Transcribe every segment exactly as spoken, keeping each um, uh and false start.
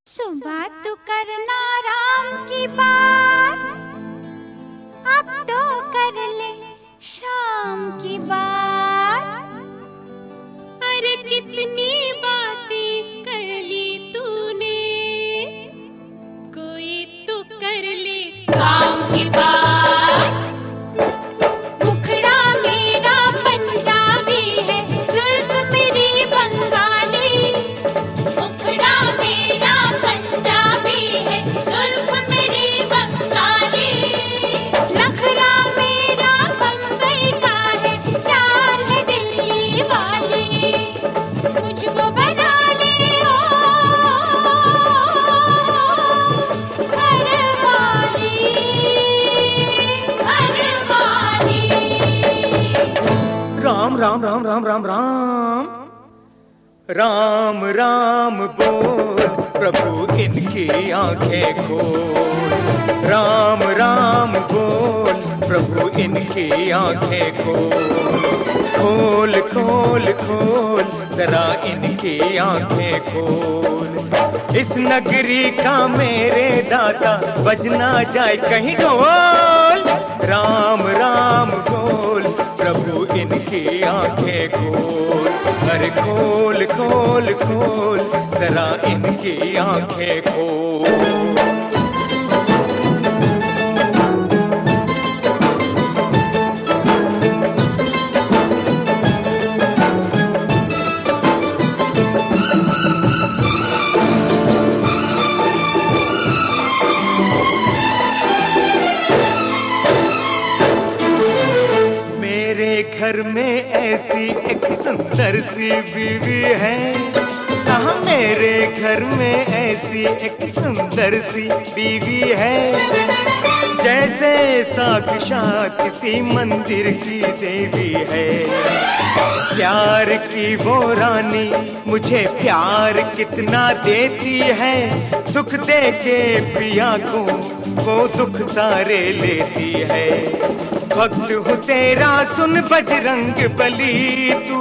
सुबह तो करना राम की बात, अब तो कर ले शाम की बात। अरे कितनी बातें कर ली तूने, कोई तो कर ले काम की बात। मुखड़ा मेरा पंजाबी है, जुल्फ मेरी बंगाली। मुखड़ा मेरा पंजाबी है, जुल्फ मेरी बंगाली। नखरा मेरा बम्बई का है, चाल है दिल्ली वाली। मुझको बना लियो घरवाली, घरवाली। राम राम राम राम राम राम राम राम बोल, प्रभु इनकी आंखें खोल। राम राम बोल, प्रभु इनकी आंखें खोल। खोल खोल खोल जरा इनकी आंखें खोल। इस नगरी का मेरे दाता बजना जाए कहीं ढोल। राम राम बोल, प्रभु इनकी आंखें खोल। अरे खोल खोल खोल जरा इनकी आंखें खोल। घर में ऐसी एक सुंदर सी बीवी है। हाँ, मेरे घर में ऐसी एक सुंदर सी बीवी है। जैसे साक्षात किसी मंदिर की देवी है। प्यार की वो रानी मुझे प्यार कितना देती है। सुख दे के पिया को वो दुख सारे लेती है। भक्त हूँ तेरा सुन बजरंग बली, तू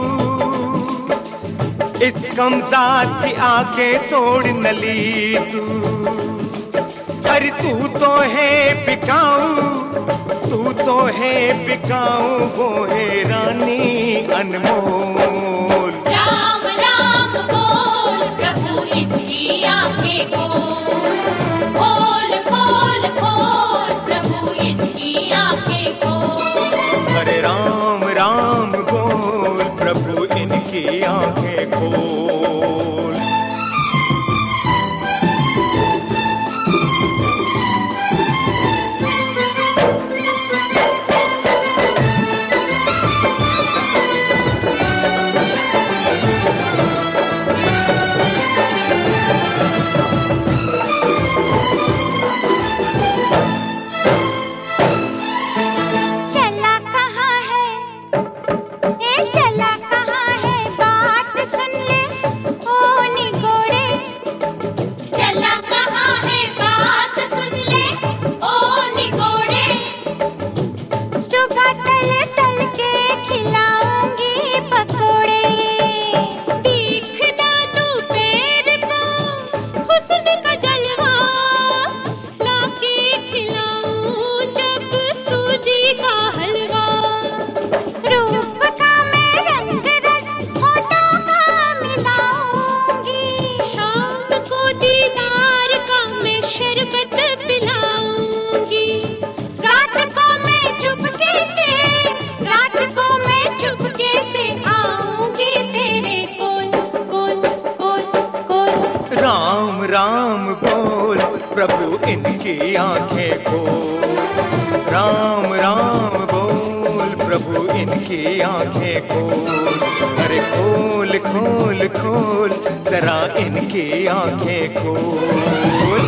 इस कमजात की आंखें तोड़ नली तू। अरे तू तो है बिकाऊ, तू तो है बिकाऊ, वो है रानी अनमोल। राम राम बोल, प्रभु इसकी आंखें खोल। खोल खोल खोल, प्रभु इसकी आंखें खोल। अरे राम राम बोल, प्रभु इनकी आंखें खोल। राम बोल, प्रभु इनकी आंखें खोल। राम राम बोल, प्रभु इनकी आंखें खोल। अरे खोल खोल खोल जरा इनकी आंखें खोल।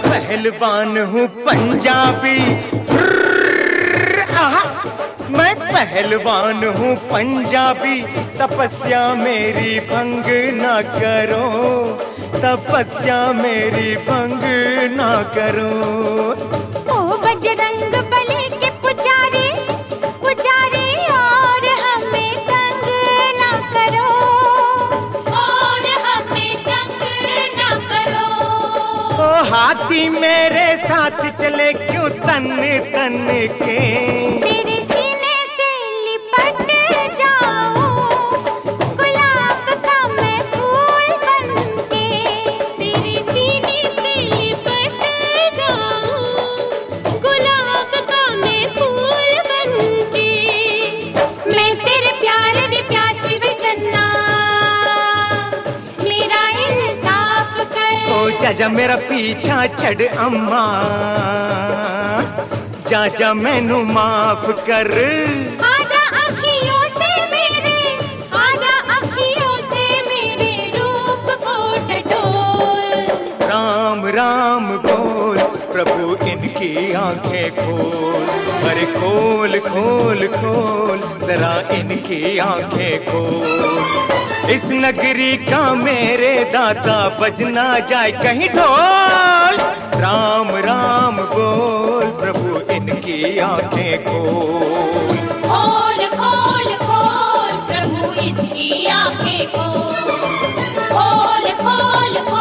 पहलवान हूँ पंजाबी, आहा, मैं पहलवान हूँ पंजाबी, तपस्या मेरी भंग ना करो, तपस्या मेरी भंग ना करो। ओ बजरंग बली के पुजारी, पुजारी और हमें तंग ना करो, और हमें तंग ना करो। ओ हाथी मेरे साथ चले क्यों तन तन के, तेरे सीने से लिपट जाऊं, गुलाब का मैं फूल बनके, तेरे सीने से लिपट जाऊं, गुलाब का मैं फूल बनके। मैं तेरे प्यार दी प्यासी वे चन्ना, मेरा इंसाफ कर। ओ जाजा मेरा पीछा छड़ अम्मा, जाजा मैनू माफ कर। आजा अखियों से मेरे, आजा अखियों से मेरे रूप को टटोल। राम राम बोल प्रभु इनकी आंखें खोल, अरे खोल खोल खोल जरा इनकी आंखें खोल। इस नगरी का मेरे दाता बजना जाए कहीं ढोल। राम राम बोल प्रभु इनकी आंखें खोल। खोल खोल खोल प्रभु इसकी आंखें खोल, खोल खोल खोल